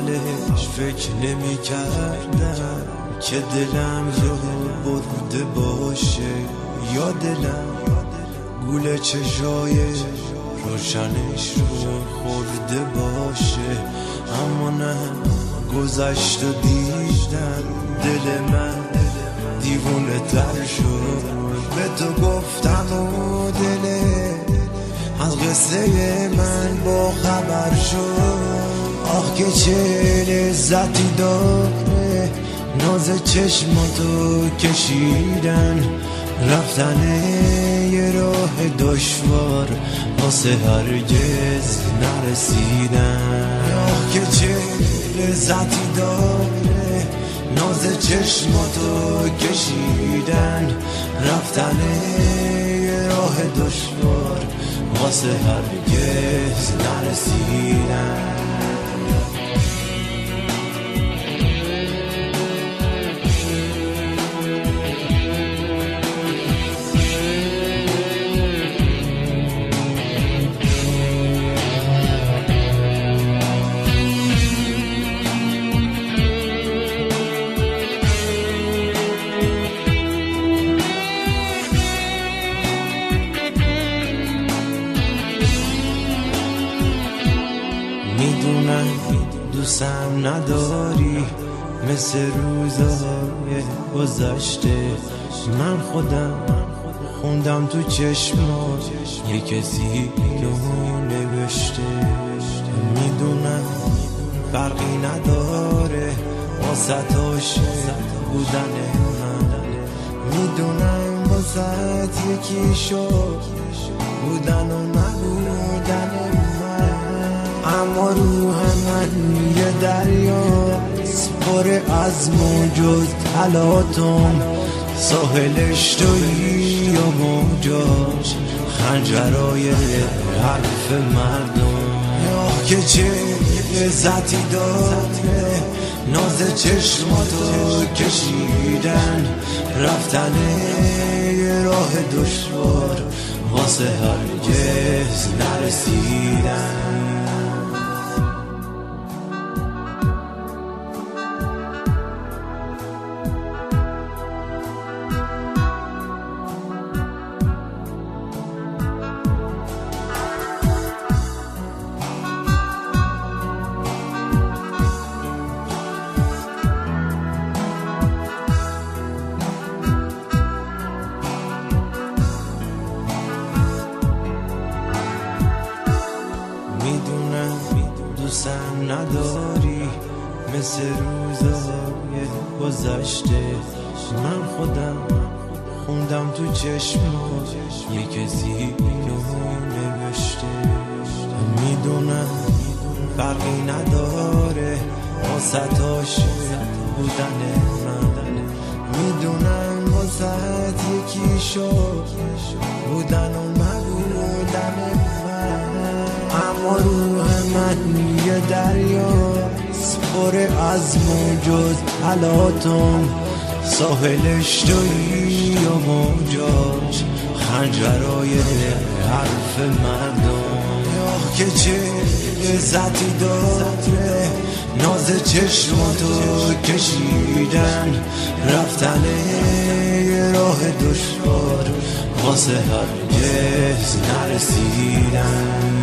اولش فکر نمی کردم که دلم رو برده باشه، یا دلم گول چشای روشنش رو خورده باشه. اما نه، گذشت و دیدم دل من دیوونه تر شد. به تو گفتم و دل از قصه من با خبر شد. آخ که چه لذتی داره ناز چشماتو کشیدن، رفتن یه راه دشوار واسه هرگز نرسیدن. آخ که چه لذتی داره ناز چشماتو کشیدن، رفتن یه راه دشوار واسه هرگز نرسیدن. میدونم دوستم نداری مثل روزهای گذشته. من خودم خوندم تو چشمات یه کسی رو نوشته. میدونم فرقی نداره واسه عاشق بودن من، میدونم واسه یکی شد بودن و نبودن من. اما روح من یه دریاست پر از موج طلاتم، ساحلش تویی و موجاش خنجرای حرف مردم. یا که چه لذتی داره ناز چشماتو کشیدن، رفتن یه راه دشوار واسه هرگز نرسیدن. میدونم دوستم نداری مثل روزهای گذشته. من خودم خوندم تو چشمات یه کسی رو نوشته. میدونم فرقی نداره واسه عاشق بودن من، میدونم واسه یکی شد بودن و نبودن من. اما روح من یه دریاست پر از موج طلاتم، ساحلش تویی و موجاش خنجرای حرف مردم. آخ که چه لذتی داره ناز چشماتو کشیدن، رفتن یه راه دشوار واسه هرگز نرسیدن.